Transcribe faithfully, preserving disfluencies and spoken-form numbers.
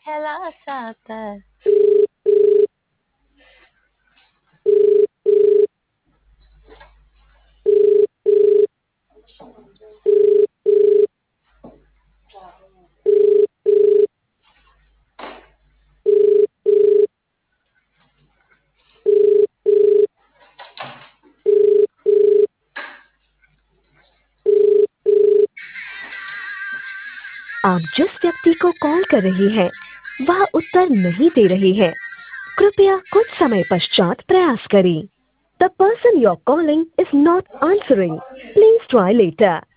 pela sata. आप जिस व्यक्ति को कॉल कर रही हैं, वह उत्तर नहीं दे रही है। कृपया कुछ समय पश्चात प्रयास करें। The person you're calling is not answering. Please try later.